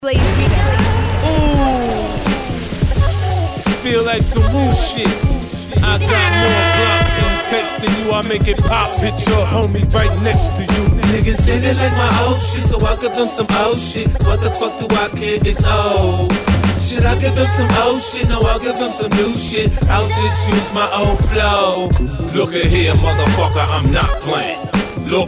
Ooh, this feel like some woo shit. I got more blocks and text than you. I make it pop, bitch, your homie right next to you. Niggas say they like my old shit, so I give them some old shit. What the fuck do I care? It's old. Should I give them some old shit? No, I'll give them some new shit. I'll just use my old flow. Look at here, motherfucker, I'm not playing. Look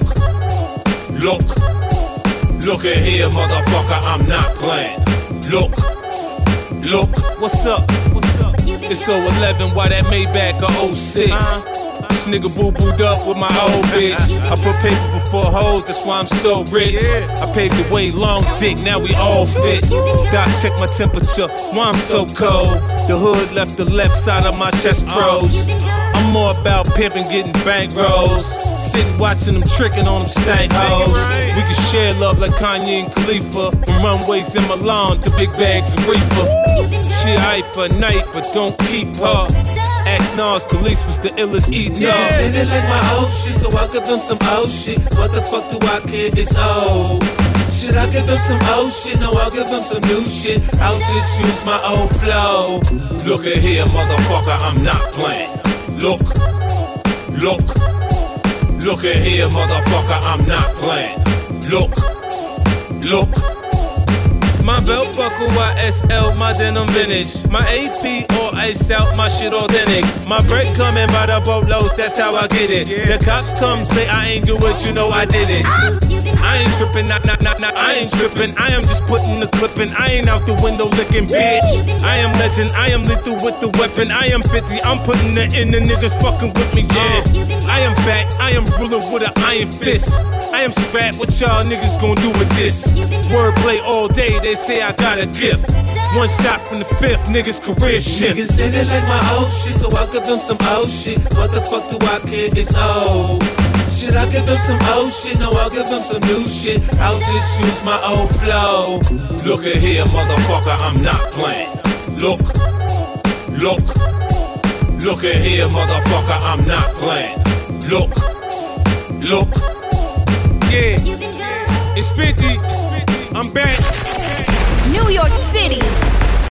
at here, motherfucker, I'm not playing. Look, what's up? It's 011, why that Maybach a 06? This nigga boo-booed up with my old bitch. I put paper before hoes, that's why I'm so rich. I paved the way, long dick, now we all fit. Doc, check my temperature, why I'm so cold. The hood left the left side of my chest froze. I'm more about pimping, getting bankrolls. Sitting watching them tricking on them stank hoes. We can share love like Kanye and Khalifa. From runways in Milan to big bags of reefer. She aight for night, but don't keep her. Ask Nas, Khalees was the illest eater. Niggas say they like my old shit, so I give them some old shit. What the fuck do I care? It's old. Should I give them some old shit? No, I'll give them some new shit. I'll just use my old flow. Look at here, motherfucker, I'm not playing. Look at here, motherfucker, I'm not playing. Look. My belt buckle, YSL, my denim vintage. My AP all iced out, my shit authentic. My bread coming by the boatloads, that's how I get it. The cops come, say I ain't do it, you know I did it. I ain't trippin', I ain't trippin'. I am just putting the clip in. I ain't out the window licking, bitch. I am legend, I am lethal with the weapon. I am 50, I'm putting it in, the niggas fucking with me, yeah. I am back, I am ruling with an iron fist. I am strapped, what y'all niggas gon' do with this? Wordplay all day, they say I got a gift. One shot from the fifth, niggas career shift. Niggas say they like my old shit, so I'll give them some old shit. What the fuck do I care? It's old. Should I give them some old shit? No, I'll give them some new shit. I'll just use my old flow. Look at here, motherfucker, I'm not playing. Look at here, motherfucker, I'm not playing. Look. Yeah, it's 50. I'm back. New York City.